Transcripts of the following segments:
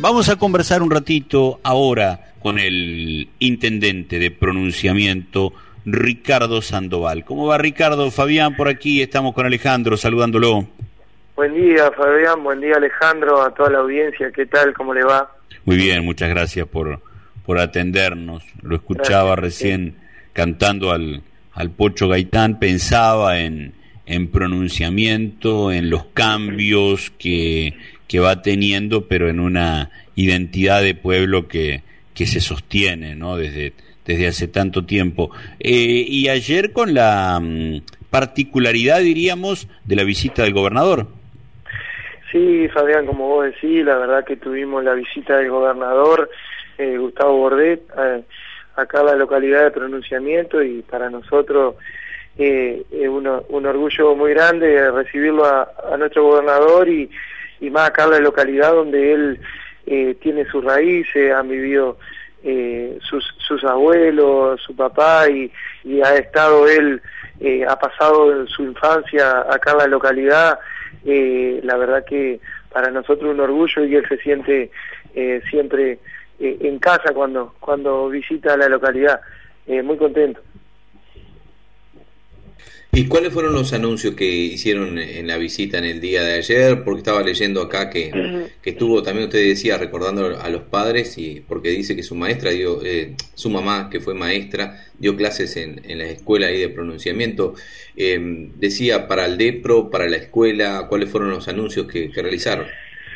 Vamos a conversar un ratito ahora con el intendente de pronunciamiento, Ricardo Sandoval. ¿Cómo va, Ricardo? Fabián por aquí, estamos con Alejandro saludándolo. Buen día, Fabián, buen día, Alejandro, a toda la audiencia, ¿qué tal? ¿Cómo le va? Muy bien, muchas gracias por atendernos. Lo escuchaba recién cantando al Pocho Gaitán, pensaba en pronunciamiento, en los cambios que va teniendo, pero en una identidad de pueblo que se sostiene, ¿no? Desde hace tanto tiempo. Y ayer con la particularidad, diríamos, de la visita del gobernador. Sí, Fabián, como vos decís, la verdad que tuvimos la visita del gobernador Gustavo Bordet acá a la localidad de pronunciamiento, y para nosotros es un orgullo muy grande recibirlo a nuestro gobernador y más acá en la localidad donde él tiene sus raíces, han vivido sus abuelos, su papá, y ha estado él, ha pasado su infancia acá en la localidad. La verdad que para nosotros un orgullo, y él se siente siempre en casa cuando visita la localidad, muy contento. ¿Y cuáles fueron los anuncios que hicieron en la visita en el día de ayer? Porque estaba leyendo acá que estuvo, también usted decía, recordando a los padres, y porque dice que su maestra su mamá, que fue maestra, dio clases en la escuela ahí de pronunciamiento. Decía para el DEPRO, para la escuela, ¿cuáles fueron los anuncios que realizaron?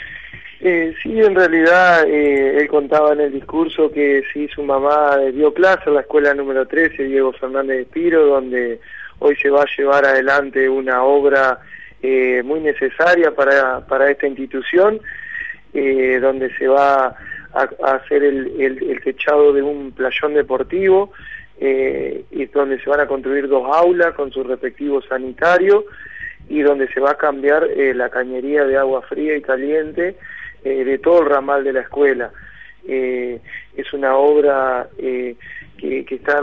Sí, en realidad él contaba en el discurso que sí, su mamá dio clase en la escuela número 13, Diego Fernández de Piro, donde hoy se va a llevar adelante una obra muy necesaria para esta institución, donde se va a hacer el techado de un playón deportivo, y donde se van a construir 2 aulas con sus respectivos sanitarios, y donde se va a cambiar la cañería de agua fría y caliente de todo el ramal de la escuela. Es una obra que está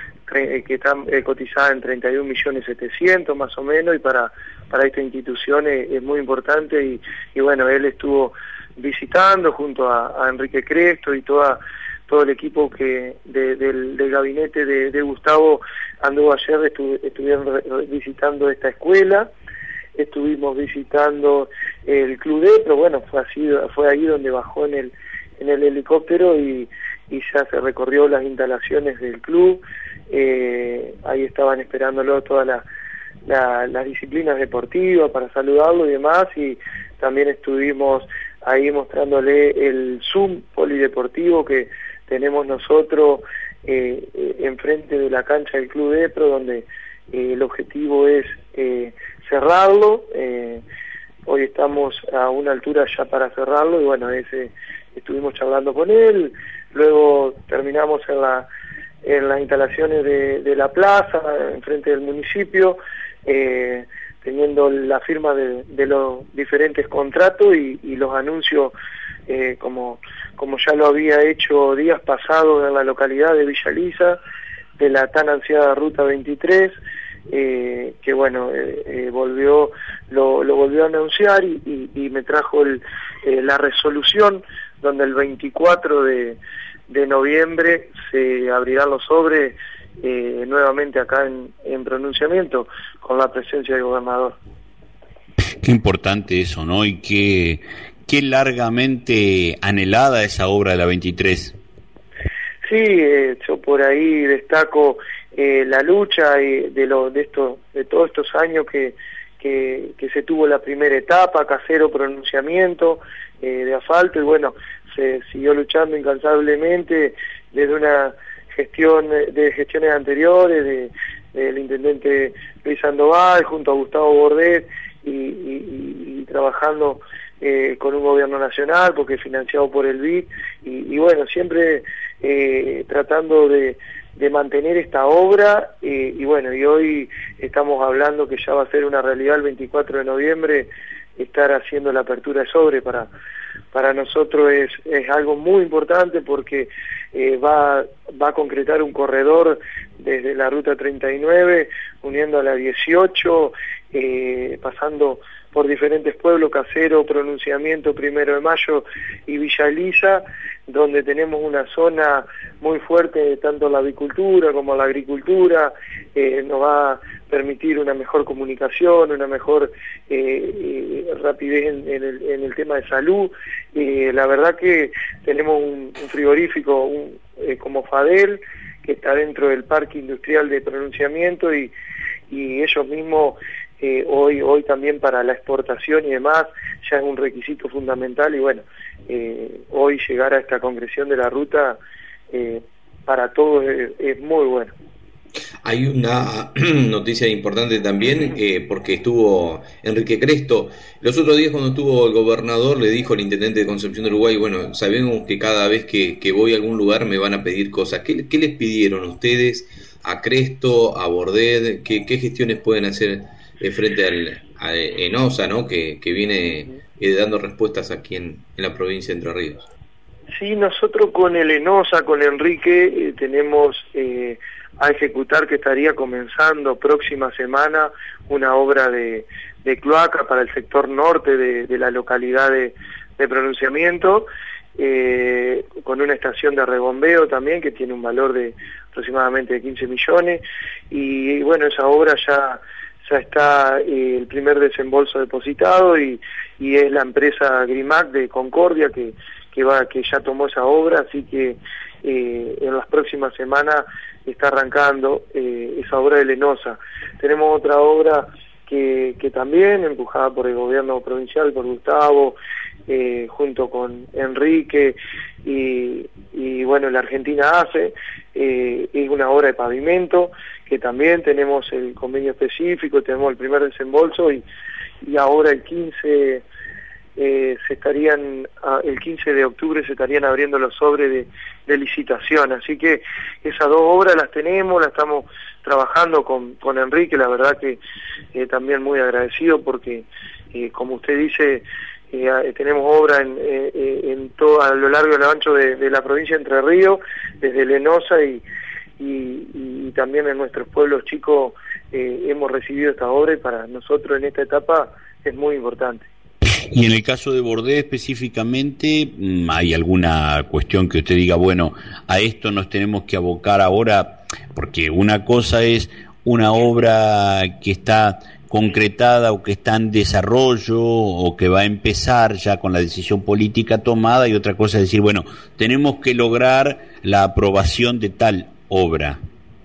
cotizada en 31.700.000 más o menos, y para esta institución es muy importante, y bueno, él estuvo visitando junto a Enrique Cresto y todo el equipo del gabinete de Gustavo anduvo ayer, estuvieron visitando esta escuela. Estuvimos visitando el Club DEPRO, bueno, fue ahí donde bajó en el helicóptero y ya se recorrió las instalaciones del club. Ahí estaban esperándolo todas las disciplinas deportivas para saludarlo y demás, y también estuvimos ahí mostrándole el Zoom polideportivo que tenemos nosotros enfrente de la cancha del Club DEPRO, donde el objetivo es cerrarlo. Hoy estamos a una altura ya para cerrarlo, y bueno, estuvimos charlando con él. Luego terminamos en las instalaciones de la plaza, enfrente del municipio, teniendo la firma de los diferentes contratos y los anuncios, como ya lo había hecho días pasados en la localidad de Villa Lisa, de la tan ansiada Ruta 23, que bueno, lo volvió a anunciar, y me trajo la resolución donde el 24 de noviembre se abrirán los sobres nuevamente acá en pronunciamiento, con la presencia del gobernador. Qué importante eso, ¿no? Y qué largamente anhelada esa obra de la 23. Sí, yo por ahí destaco la lucha de todos estos años que se tuvo la primera etapa, casero pronunciamiento de asfalto, y bueno, se siguió luchando incansablemente desde una gestiones anteriores del intendente Luis Sandoval junto a Gustavo Bordet, y trabajando con un gobierno nacional, porque es financiado por el BID, y bueno, siempre tratando de mantener esta obra, y bueno, y hoy estamos hablando que ya va a ser una realidad el 24 de noviembre, estar haciendo la apertura de sobre para para nosotros es algo muy importante porque va a concretar un corredor desde la ruta 39, uniendo a la 18, pasando por diferentes pueblos, Casero, Pronunciamiento, 1 de Mayo y Villa Elisa, donde tenemos una zona muy fuerte tanto en la avicultura como en la agricultura. Nos va a permitir una mejor comunicación, una mejor rapidez en el tema de salud. La verdad que tenemos un frigorífico como Fadel, que está dentro del Parque Industrial de Pronunciamiento, y ellos mismos hoy también para la exportación y demás ya es un requisito fundamental. Y bueno, hoy llegar a esta concreción de la ruta para todos es muy bueno. Hay una noticia importante también, porque estuvo Enrique Cresto. Los otros días cuando estuvo el gobernador le dijo al intendente de Concepción del Uruguay, bueno, sabemos que cada vez que voy a algún lugar me van a pedir cosas. ¿Qué les pidieron ustedes a Cresto, a Bordet? ¿Qué gestiones pueden hacer frente a ENOSA, ¿no? que viene dando respuestas aquí en la provincia de Entre Ríos? Sí, nosotros con el ENOSA, con Enrique, tenemos a ejecutar, que estaría comenzando próxima semana, una obra de cloaca para el sector norte de la localidad de Pronunciamiento, con una estación de rebombeo también que tiene un valor de aproximadamente 15 millones, y bueno, esa obra ya está el primer desembolso depositado, y es la empresa Grimac de Concordia que ya tomó esa obra, así que en las próximas semanas está arrancando esa obra de ENOSA. Tenemos otra obra que también, empujada por el gobierno provincial, por Gustavo, junto con Enrique, y bueno, la Argentina hace, es una obra de pavimento, que también tenemos el convenio específico, tenemos el primer desembolso, y ahora el 15 de octubre se estarían abriendo los sobres de licitación, así que esas dos obras las tenemos, las estamos trabajando con Enrique. La verdad que también muy agradecido porque, como usted dice, tenemos obra en todo, a lo largo y a lo ancho de la provincia de Entre Ríos, desde Lenosa y también en nuestros pueblos chicos hemos recibido esta obra, y para nosotros en esta etapa es muy importante. Y en el caso de Bordet específicamente, ¿hay alguna cuestión que usted diga, bueno, a esto nos tenemos que abocar ahora? Porque una cosa es una obra que está concretada o que está en desarrollo o que va a empezar ya con la decisión política tomada, y otra cosa es decir, bueno, tenemos que lograr la aprobación de tal obra.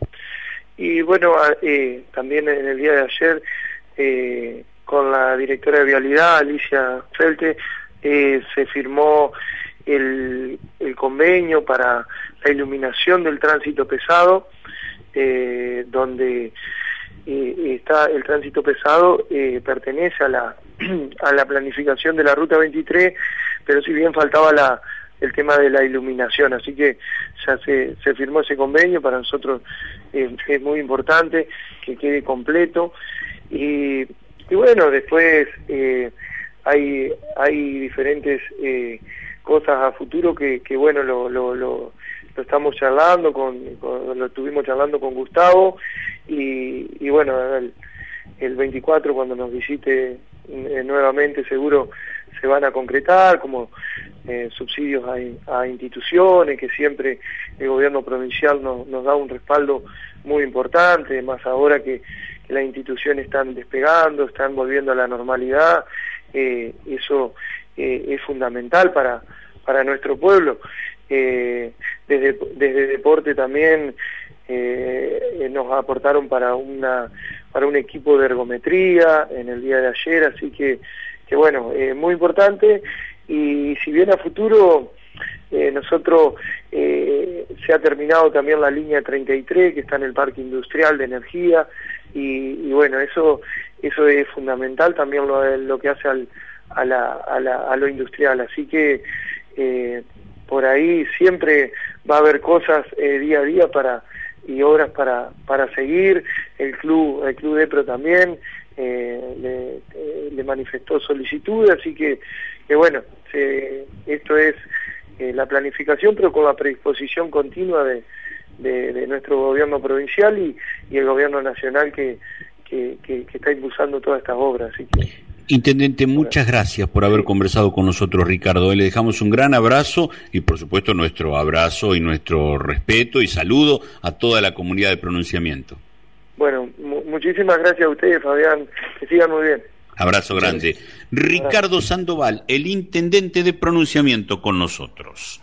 Y bueno, también en el día de ayer, con la directora de Vialidad, Alicia Felte, se firmó el convenio para la iluminación del tránsito pesado, donde está el tránsito pesado, pertenece a la planificación de la Ruta 23, pero si bien faltaba el tema de la iluminación, así que ya se firmó ese convenio. Para nosotros es muy importante que quede completo, y bueno, después hay diferentes cosas a futuro que bueno, lo estamos charlando lo estuvimos charlando con Gustavo, y bueno, el 24 cuando nos visite nuevamente seguro se van a concretar, como subsidios a instituciones, que siempre el gobierno provincial nos da un respaldo muy importante, más ahora que las instituciones están despegando, están volviendo a la normalidad. Eso es fundamental para nuestro pueblo. Desde deporte también nos aportaron para un equipo de ergometría en el día de ayer, así que bueno, muy importante. Y si bien a futuro nosotros se ha terminado también la línea 33 que está en el Parque Industrial de Energía, y bueno, eso es fundamental también lo que hace a lo industrial, así que por ahí siempre va a haber cosas día a día y obras para seguir. El club DEPRO también le manifestó solicitud, así que bueno, esto es la planificación, pero con la predisposición continua de nuestro gobierno provincial y el gobierno nacional que está impulsando todas estas obras. Así que, Intendente, muchas gracias por haber conversado con nosotros, Ricardo. Le dejamos un gran abrazo y, por supuesto, nuestro abrazo y nuestro respeto y saludo a toda la comunidad de pronunciamiento. Bueno, muchísimas gracias a ustedes, Fabián. Que sigan muy bien. Abrazo grande. Ricardo Sandoval, el intendente de pronunciamiento, con nosotros.